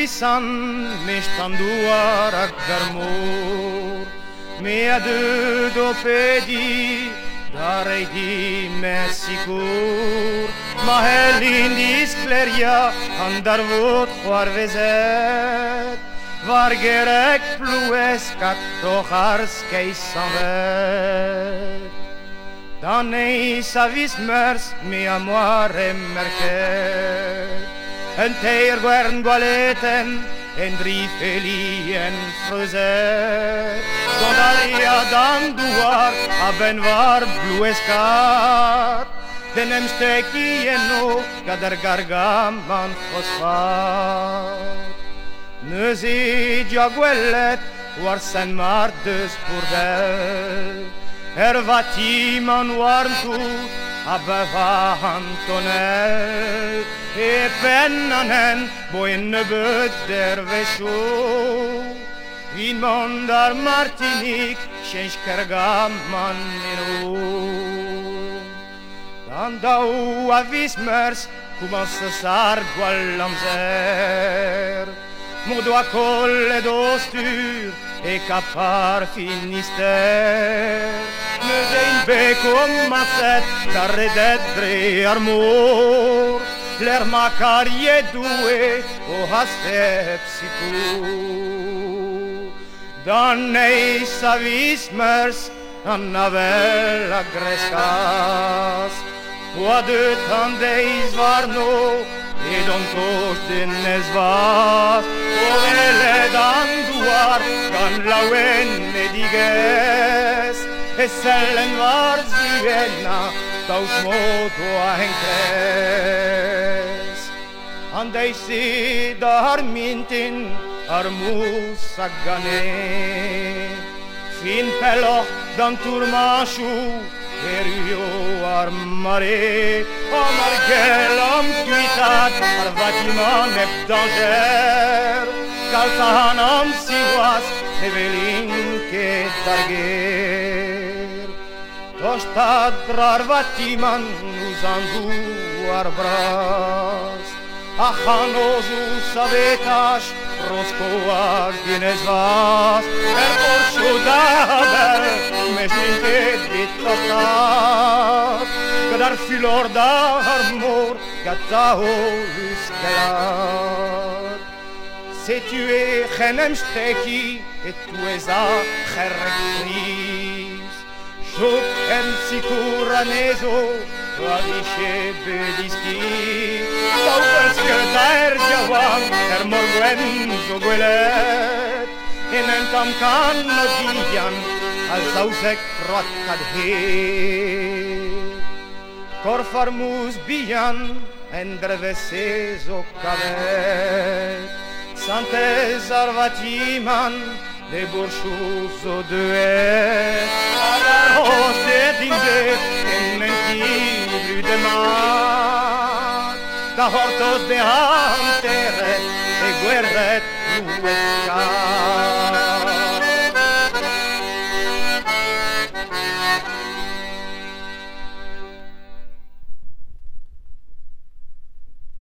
visan mishtanduar ak vermur Mea de dopedi darei di messikur Ma helin di skleria andarvot khoarvezet Vargerek plueskat tochars keisanvet Dan eis avis mers mea moare merket En teir gwern gwaleten en drie felien frøzet Sondalia dan duar aben var blueskat Denem steki eno gadar gargaman fosfat Neuzi diagwellet war sen mardes bordel Vatiman warmtu abba Antonel E pennanen boine böder vesho In mondar Martinique change kergaman inu Dan dau avis mers commence sar gualamzer Modo a colle d'ostur e capar finister Nöde in becum masset darre dedre armor Ler macarie due o hastep sicur Dan eis avis mers annavel agrescas Oa de tandeis varno e don tosh dinnes vas O vele dan duar kan lauen ediges E sellen var zuena daus modo a enkres Andeisi dar mintin armus agane Fin peloch dan turmashu Erio armare Amar gelam cuitat Ar vatiman ep danger Kaltahanam siwas Evelin ke darger Toshtad rar vatiman Uzandu ar bras Achanozu savetash Roskoa gines vas Porschu daber Mesninte dittotat Gadar filor d'armor Gatao luskelat Se tu es chenem steki Et tu es a cherectris Shuk em sicuranezo Tradisce bediski Tauperske der jawan morguen zogwelet En entam kan nodian Al sausek rotkad he Korfarmus bian En dreveses o kavet Santez arvatiman De burshus o duet Agarros de dinde En mentibru de mat Da hortos de anteret E guerret luescat